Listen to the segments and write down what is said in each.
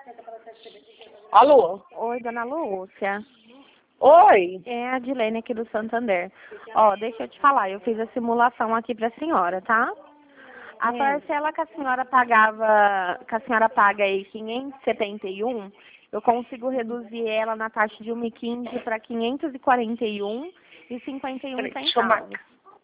Alô? Oi, dona Lúcia. Oi? É a Dilene aqui do Santander. Ó, deixa eu te falar, eu fiz a simulação aqui pra senhora, tá? A parcela que a senhora pagava, que a senhora paga aí 571, eu consigo reduzir ela na taxa de 1,15 para 541,51 Deixa eu marcar. centavos.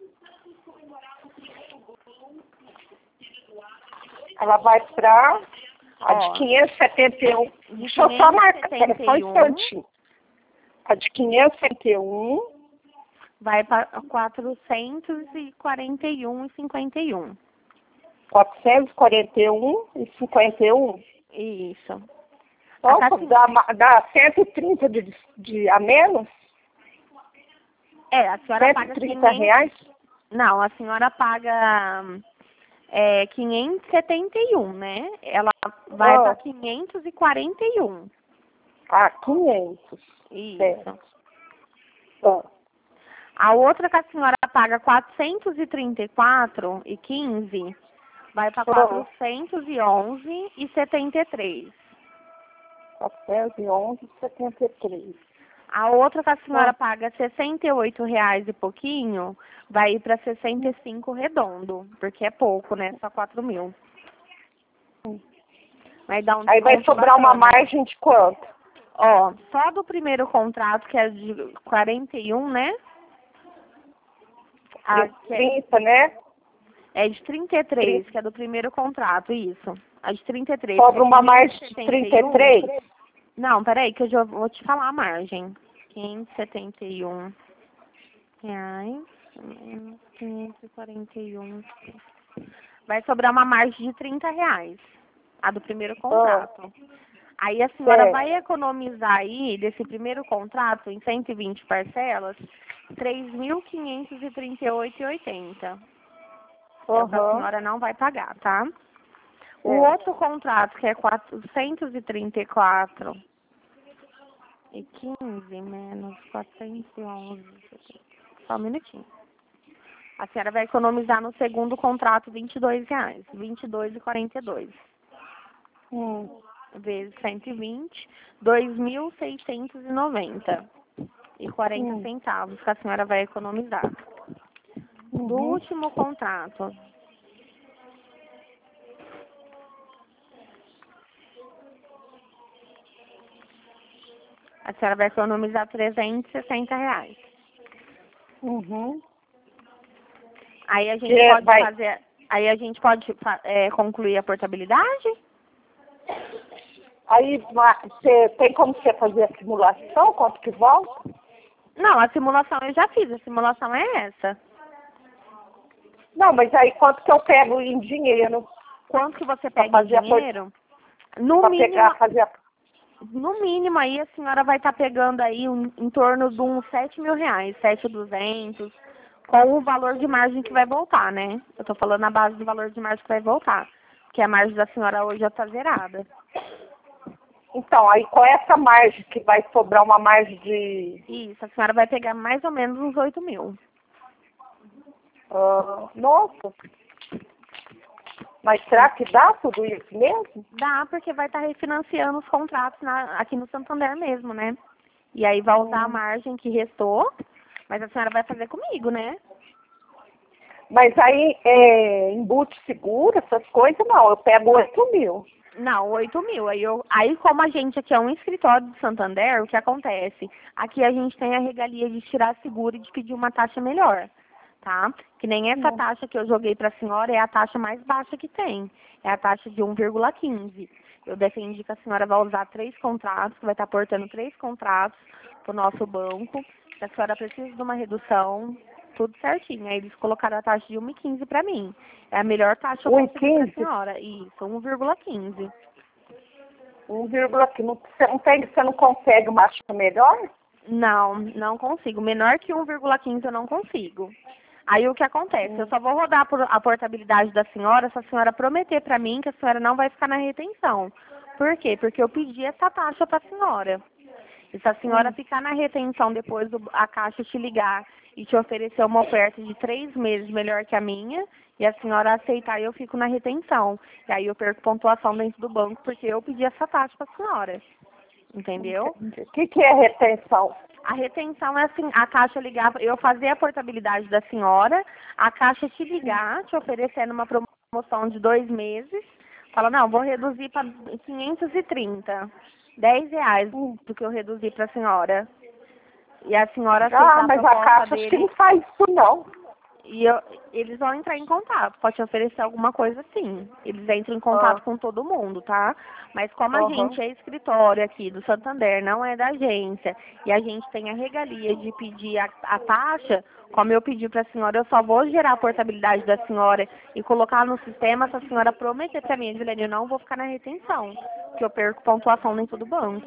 Ela vai pra a de Ó, 571. de Deixa eu só marcar, pera só um 571 instantinho. A de 571. vai para 441,51. 441,51. Isso. Nossa, dá 130 a menos? É, a senhora paga 130 reais? Não, a senhora paga 571, né? Ela vai para 541. Ah, 500. Isso. Certo. Ah. A outra que a senhora paga 434,15 vai para 411,73. 411,73. A outra que a senhora paga R$68 e pouquinho vai ir para 65 redondo, porque é pouco, né? Só 4.000. Vai dar um Aí vai desconto sobrar uma bacana. margem de quanto? Ó, só do primeiro contrato, que é de 41, né? De 30, né? É de 33, que é do primeiro contrato, isso. A de 33. Sobra uma margem de 33? Não, peraí, que eu já vou te falar a margem. 571 reais, menos 541. Vai sobrar uma margem de R$30, a do primeiro contrato. Aí a senhora vai economizar aí, desse primeiro contrato, em 120 parcelas, R$3.538,80. É o que a senhora não vai pagar, tá? O outro contrato, que é 434,15 menos 411. Só um minutinho. A senhora vai economizar no segundo contrato R$22, R$22,42. Vezes 120, 2.690,40 centavos que a senhora vai economizar. Do último contrato, a senhora vai economizar R$360. Aí a gente pode fazer. Aí a gente pode concluir a portabilidade? Aí você tem como você fazer a simulação? Quanto que volta? Não, a simulação eu já fiz. A simulação é essa. Não, mas aí quanto que eu pego em dinheiro? Quanto que você pega em dinheiro? No mínimo aí a senhora vai estar pegando aí em torno de uns R$7.000, 7.200, com o valor de margem que vai voltar, né? Eu tô falando a base do valor de margem que vai voltar, porque a margem da senhora hoje já tá zerada. Então, aí com essa margem que vai sobrar uma margem de... Isso, a senhora vai pegar mais ou menos uns 8.000. Nossa! Mas será que dá tudo isso mesmo? Dá, porque vai estar refinanciando os contratos aqui no Santander mesmo, né? E aí vai usar a margem que restou, mas a senhora vai fazer comigo, né? Mas aí, embute seguro, essas coisas, não. Eu pego 8.000. Não, 8.000. Aí como a gente aqui é um escritório de Santander, o que acontece? Aqui a gente tem a regalia de tirar seguro e de pedir uma taxa melhor, tá? Que nem essa taxa que eu joguei para a senhora é a taxa mais baixa que tem. É a taxa de 1,15. Eu defendi que a senhora vai usar 3 contratos, que vai estar aportando 3 contratos para o nosso banco. Se a senhora precisa de uma redução, tudo certinho. Aí eles colocaram a taxa de 1,15 para mim. É a melhor taxa que eu consegui para a senhora. Isso, 1,15. 1,15. Você não consegue uma taxa melhor? Não, não consigo. Menor que 1,15 eu não consigo. Aí o que acontece? Eu só vou rodar a portabilidade da senhora se a senhora prometer para mim que a senhora não vai ficar na retenção. Por quê? Porque eu pedi essa taxa para a senhora. E se a senhora ficar na retenção depois a Caixa te ligar e te oferecer uma oferta de 3 meses melhor que a minha, e a senhora aceitar, eu fico na retenção. E aí eu perco pontuação dentro do banco, porque eu pedi essa taxa para a senhora. Entendeu? O que é retenção? A retenção é assim, a Caixa ligar, eu fazer a portabilidade da senhora, a Caixa te ligar, te oferecendo uma promoção de 2 meses, fala, não, vou reduzir para 530, R$ 10 do que eu reduzi para a senhora. E a senhora aceitar Mas a a proposta Caixa acho que dele, não faz isso não. e eles vão entrar em contato, pode te oferecer alguma coisa sim. Eles entram em contato com todo mundo, tá? Mas como a gente é escritório aqui do Santander, não é da agência, e a gente tem a regalia de pedir a taxa, como eu pedi para a senhora, eu só vou gerar a portabilidade da senhora e colocar no sistema se a senhora prometer para mim, Juliane, eu não vou ficar na retenção, que eu perco pontuação dentro do banco.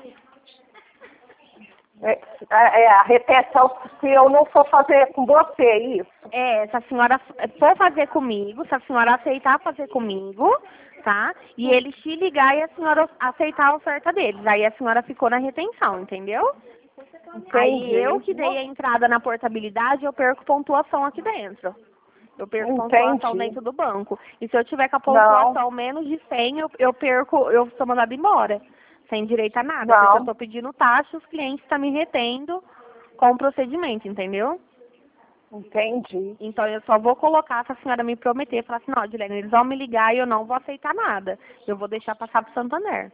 A retenção, se eu não for fazer com você, é isso? Se a senhora for fazer comigo, se a senhora aceitar fazer comigo, tá? E eles te ligar e a senhora aceitar a oferta deles. Aí a senhora ficou na retenção, entendeu? Entendi. Aí eu que dei a entrada na portabilidade, eu perco pontuação aqui dentro. Eu perco pontuação dentro do banco. E se eu tiver com a pontuação menos de 100, eu perco, eu sou mandada embora. Sem direito a nada, porque eu estou pedindo taxa, os clientes estão me retendo com o procedimento, entendeu? Entendi. Então eu só vou colocar se a senhora me prometer e falar assim, não, Dilene, eles vão me ligar e eu não vou aceitar nada. Eu vou deixar passar pro Santander.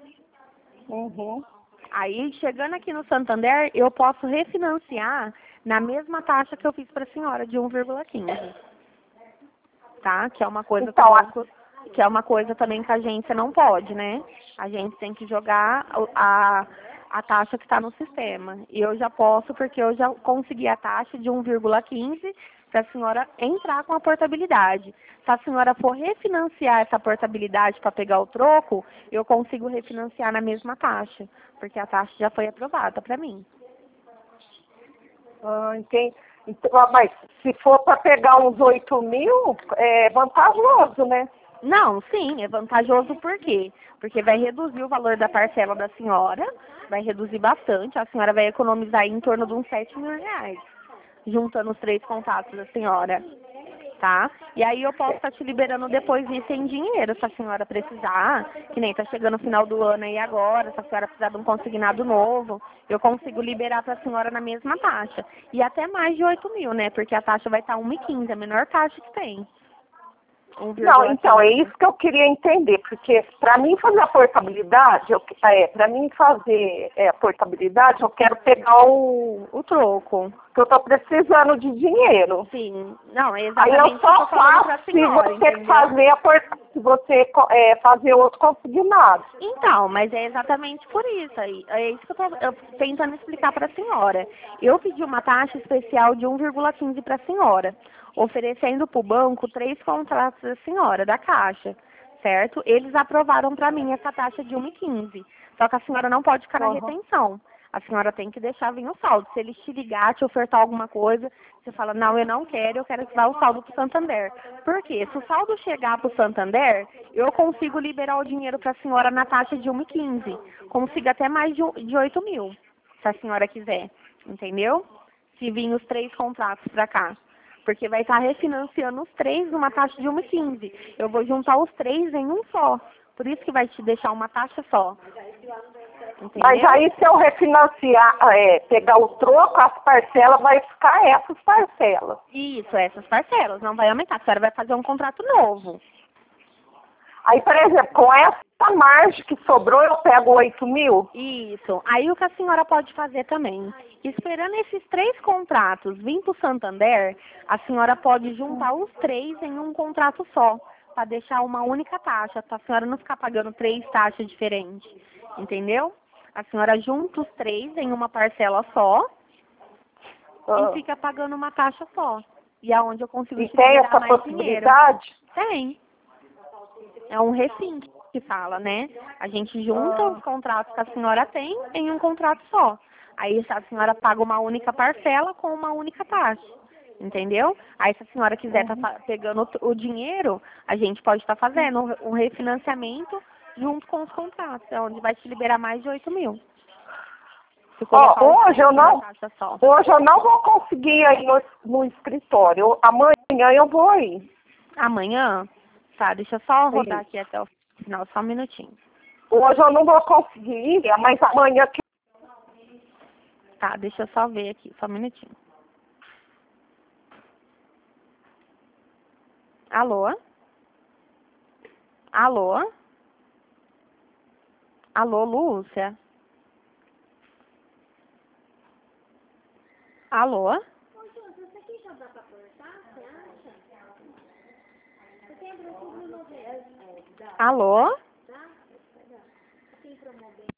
Aí, chegando aqui no Santander, eu posso refinanciar na mesma taxa que eu fiz para a senhora, de 1,15. Tá? Que é uma coisa que é uma coisa também que a agência não pode, né? A gente tem que jogar a taxa que está no sistema. E eu já posso, porque eu já consegui a taxa de 1,15 para a senhora entrar com a portabilidade. Se a senhora for refinanciar essa portabilidade para pegar o troco, eu consigo refinanciar na mesma taxa, porque a taxa já foi aprovada para mim. Entendi. Então, mas se for para pegar uns 8 mil, é vantajoso, né? Não, sim, é vantajoso por quê? Porque vai reduzir o valor da parcela da senhora, vai reduzir bastante, a senhora vai economizar em torno de uns R$ 7.000, juntando os 3 contatos da senhora, tá? E aí eu posso estar te liberando depois disso em dinheiro, se a senhora precisar, que nem tá chegando o final do ano aí agora, se a senhora precisar de um consignado novo, eu consigo liberar para a senhora na mesma taxa. E até mais de 8 mil, né? Porque a taxa vai estar 1,15, a menor taxa que tem. Não, então, é isso que eu queria entender, porque para mim fazer a portabilidade, a portabilidade, eu quero pegar o troco, que eu estou precisando de dinheiro. Sim, não, é exatamente. Aí eu só faço se você fazer outro consignado. Então, mas é exatamente por isso aí. É isso que eu estou tentando explicar para a senhora. Eu pedi uma taxa especial de 1,15 para a senhora, oferecendo para o banco 3 contratos da senhora, da Caixa, certo? Eles aprovaram para mim essa taxa de 1,15. Só que a senhora não pode ficar na retenção. A senhora tem que deixar vir o saldo. Se eles te ligar, te ofertar alguma coisa, você fala, não, eu não quero, eu quero que vá o saldo para o Santander. Por quê? Se o saldo chegar para o Santander, eu consigo liberar o dinheiro para a senhora na taxa de 1,15. Consigo até mais de 8 mil, se a senhora quiser. Entendeu? Se vir os 3 contratos para cá. Porque vai estar refinanciando os 3 numa taxa de 1,15. Eu vou juntar os 3 em um só. Por isso que vai te deixar uma taxa só. Entendeu? Mas aí se eu refinanciar, pegar o troco, as parcelas vai ficar essas parcelas. Isso, essas parcelas. Não vai aumentar. A senhora vai fazer um contrato novo. Aí, por exemplo, com essa margem que sobrou, eu pego 8 mil? Isso. Aí o que a senhora pode fazer também? Esperando esses 3 contratos vir para o Santander, a senhora pode juntar os 3 em um contrato só, para deixar uma única taxa, para a senhora não ficar pagando 3 taxas diferentes. Entendeu? A senhora junta os 3 em uma parcela só e fica pagando uma taxa só. E aonde eu consigo te liberar mais dinheiro. Tem. É um refinque que fala, né? A gente junta os contratos que a senhora tem em um contrato só. Aí a senhora paga uma única parcela com uma única taxa. Entendeu? Aí se a senhora quiser estar pegando o dinheiro, a gente pode estar fazendo um refinanciamento junto com os contratos, onde vai te liberar mais de 8 mil. Se colocar hoje eu não, uma taxa só. hoje eu não vou conseguir ir no escritório. Amanhã eu vou ir. Amanhã? Tá, deixa eu só rodar Isso. aqui até o final, só um minutinho. Hoje eu não vou conseguir ir, mas amanhã que... Tá, deixa eu só ver aqui, só um minutinho. Alô? Alô? Alô, Lúcia? Alô? Ô, Júlio, isso aqui já dá pra cortar, você acha? Setembro, outubro, novembro. Alô? Dá? Dá. Tem promover.